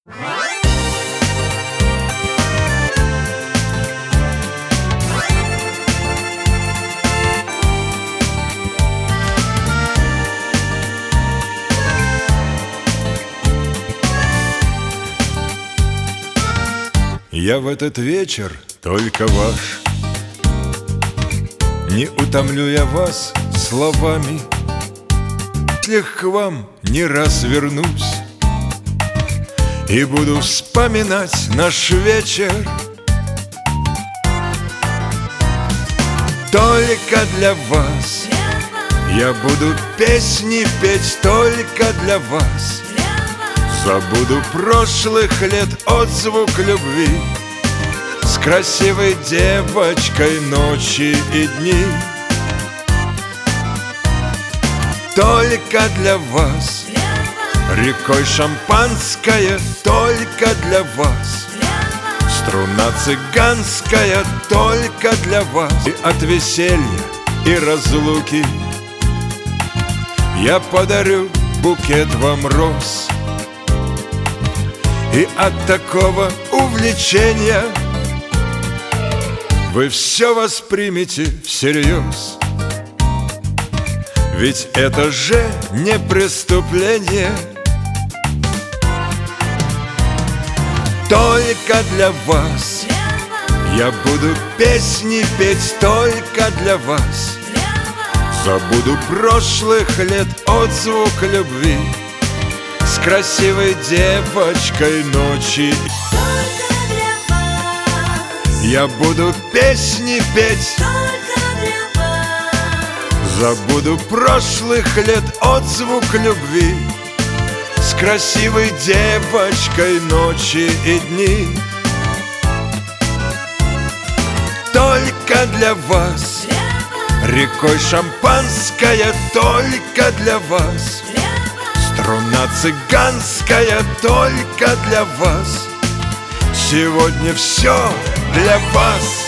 Я в этот вечер только ваш. Не утомлю я вас словами, если к вам не раз вернусь и буду вспоминать наш вечер. Только для вас я буду песни петь, только для вас. Забуду прошлых лет отзвук любви с красивой девочкой ночи и дни. Только для вас рекой шампанское, только для вас. Струна цыганская, только для вас. И от веселья и разлуки я подарю букет вам роз. И от такого увлечения вы все воспримете всерьез. Ведь это же не преступление. Только для вас я буду песни петь, только для вас. Забуду прошлых лет отзвук любви с красивой девочкой ночи. Только для вас Я буду песни петь, только для вас. забуду прошлых лет отзвук любви с красивой девочкой ночи и дни. Только для вас рекой шампанское, только для вас. Струна цыганская, только для вас. Сегодня все для вас.